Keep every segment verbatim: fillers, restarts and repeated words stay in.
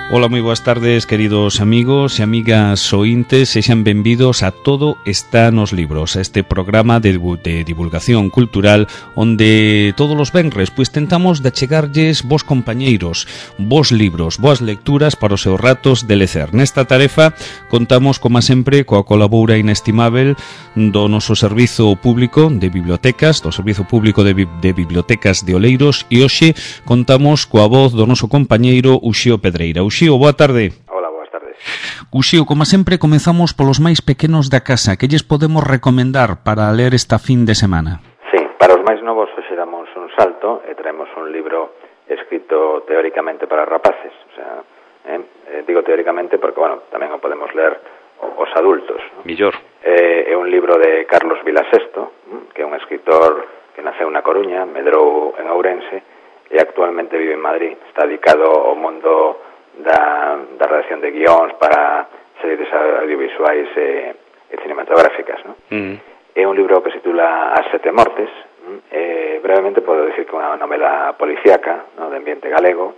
Ola, moi boas tardes, queridos amigos e amigas ointes, sexan benvidos a Todo está nos libros, a este programa de, de divulgación cultural onde todos os venres pois tentamos de achegarlles vos compañeiros, vos libros, boas lecturas para os seus ratos de lecer. Nesta tarefa contamos, como sempre, coa colabora inestimable do noso servizo público de bibliotecas, do Servizo Público de, Bi- de Bibliotecas de Oleiros, e hoxe contamos coa voz do noso compañeiro Uxío Pedreira. Uxío, boa tarde. Hola, boas tardes. Uxío, como sempre, comezamos polos máis pequenos da casa. Que lles podemos recomendar para ler esta fin de semana? Sí, para os máis novos hoxe damos un salto e traemos un libro escrito teóricamente para rapaces. O sea, eh, eh, digo teóricamente porque, bueno, tamén o podemos ler os adultos, ¿no? Millor. Eh, é un libro de Carlos Vilasesto, que é un escritor que naceu na Coruña, medrou en Ourense e actualmente vive en Madrid. Está dedicado ao mundo da, da redacción de guións para series audiovisuais e, e cinematográficas, ¿no? Mm. É un libro que se titula As sete mortes. Eh, brevemente podo decir que é unha novela policíaca, ¿no?, de ambiente galego,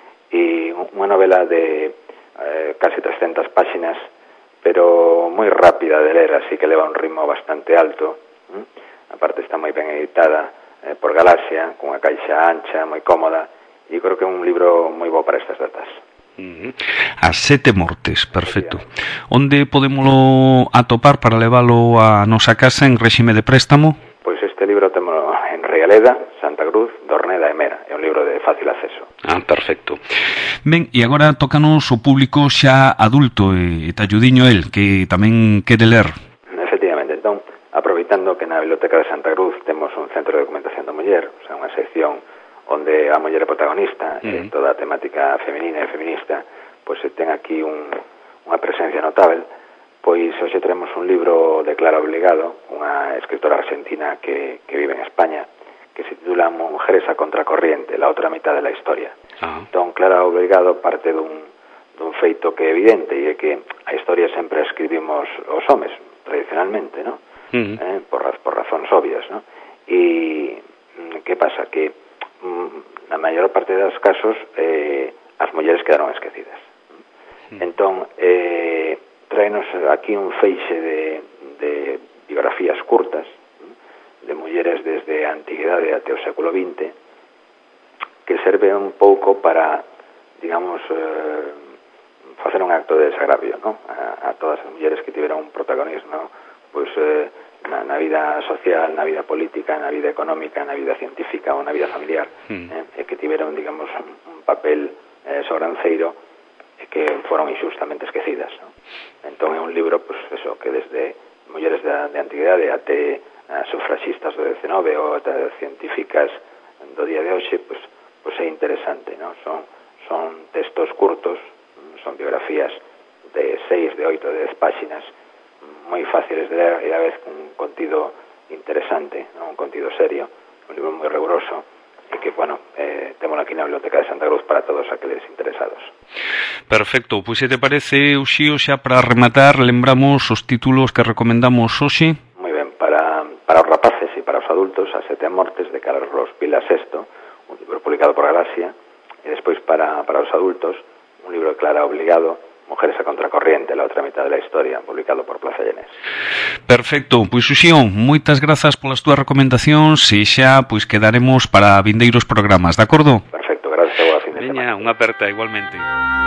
e unha novela de eh, casi trescentas páxinas, pero moi rápida de ler, así que leva un ritmo bastante alto. ¿Mm? Aparte está moi ben editada eh, por Galaxia, con unha caixa ancha, moi cómoda, e creo que é un libro moi bo para estas datas. Uh-huh. As sete mortes, perfecto. Onde podémolo atopar para leválo a nosa casa en réxime de préstamo? Pois este libro témolo en Rialeda, Santa Cruz, Dorneda e Mera. É un libro de fácil acceso. Ah, perfecto. Ben, e agora tócanos o público xa adulto e talludiño el, que tamén quere ler. Efectivamente, entón, aproveitando que na Biblioteca de Santa Cruz temos un centro de documentación da muller, o sea, unha sección onde a muller é protagonista, uh-huh. e toda a temática feminina e feminista, pois ten aquí un, unha presencia notável. Pois hoxe traemos un libro de Clara Obligado, unha escritora argentina que, que vive en España, que se titula Mujeres a contracorriente, la otra mitad de la historia. Uh-huh. Entón, Clara Obligado parte dun, dun feito que é evidente, e é que a historia sempre a escribimos os homes, tradicionalmente, ¿no? Uh-huh. eh, por, por razóns obvias, ¿no? E que pasa? Que na maior parte dos casos eh, as mulleres quedaron esquecidas. Mm. Entón, eh, traenos aquí un feixe de, de biografías curtas de mulleres desde a antiguidade até o século vinte, que serve un pouco para, digamos, eh, facer un acto de desagravio, ¿no?, a, a todas as mulleres que tiveron un protagonismo, pois, eh, Na, na vida social, na vida política, na vida económica, na vida científica ou na vida familiar, mm. eh, e que tiveron, digamos, un, un papel eh, sobranceiro e que foron injustamente esquecidas, ¿no? Entón é un libro, pues, eso, que desde mulleres de, de antigüedade até as sufragistas do decenove ou até científicas do día de hoxe, pues, pues é interesante, ¿no? Son, son textos curtos, son biografías de seis, de oito, de dez páxinas, moi fáciles de ler e a vez un contido interesante, ¿no?, un contido serio, un libro moi riguroso e que, bueno, eh, temos aquí na Biblioteca de Santa Cruz para todos aqueles interesados. Perfecto, pois se te parece, Uxío, xa para rematar, lembramos os títulos que recomendamos hoxe. Moi ben, para, para os rapaces e para os adultos, As sete mortes de Carlos Vilasesto, un libro publicado por Galaxia, e despois para, para os adultos, un libro de Clara Obligado, Mujeres a contracorriente, la otra mitad de la historia, publicado por Plaza Llenés. Perfecto, pois Uxío, moitas grazas polas túas recomendacións e xa pois quedaremos para vindeiros programas, de acordo? Perfecto, gracias a vos, a fin de semana. Veña, unha aperta igualmente.